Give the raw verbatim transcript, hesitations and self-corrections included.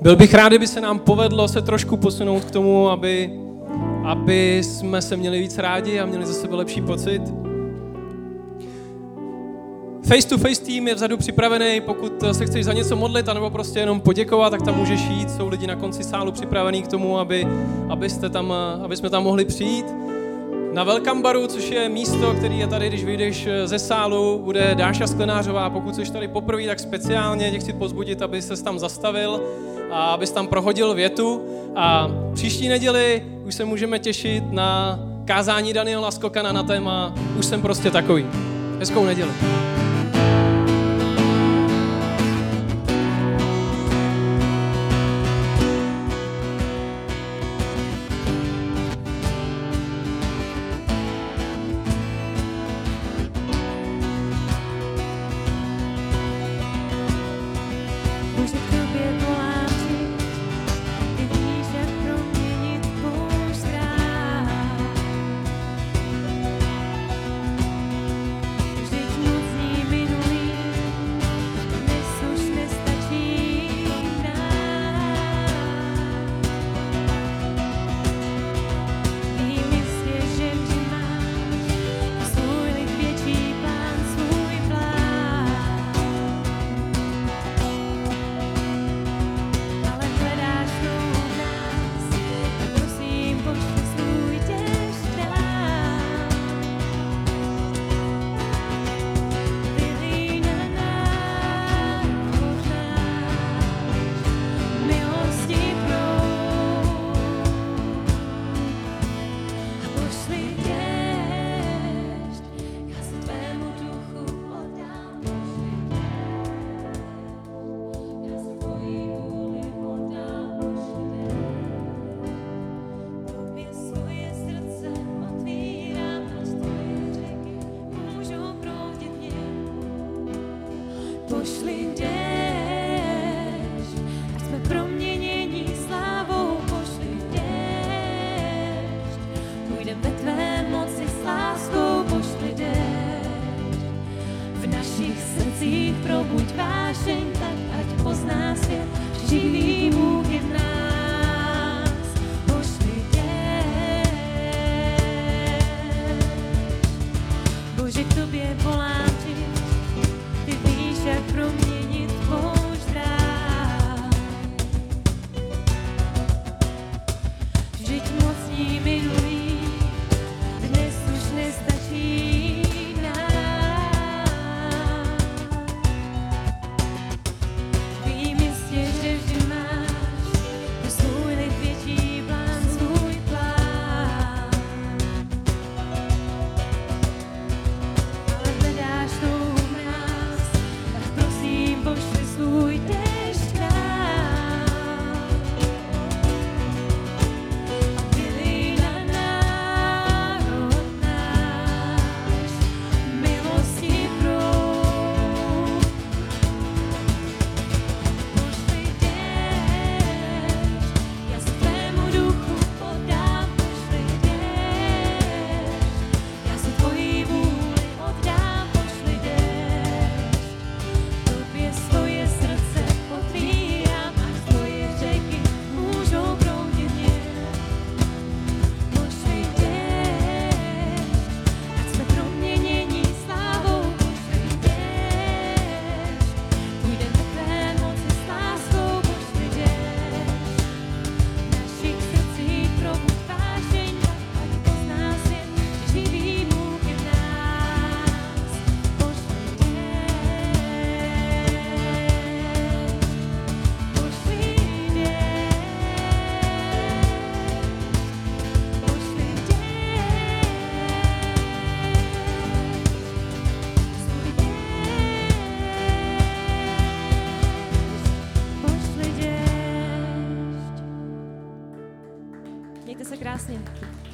Byl bych rád, kdyby se nám povedlo se trošku posunout k tomu, aby, aby jsme se měli víc rádi a měli za sebe lepší pocit. Face to face tým je vzadu připravený, pokud se chceš za něco modlit, anebo prostě jenom poděkovat, tak tam můžeš jít. Jsou lidi na konci sálu připravení k tomu, aby, abyste tam, aby jsme tam mohli přijít. Na Welcome Baru, což je místo, který je tady, když vyjdeš ze sálu, bude Dáša Sklenářová. Pokud jsi tady poprvé, tak speciálně tě chci pozbudit, aby ses tam zastavil a abys tam prohodil větu. A příští neděli už se můžeme těšit na kázání Daniela Skokana na téma Už jsem prostě takový. Hezkou neděli. Mějte se krásně.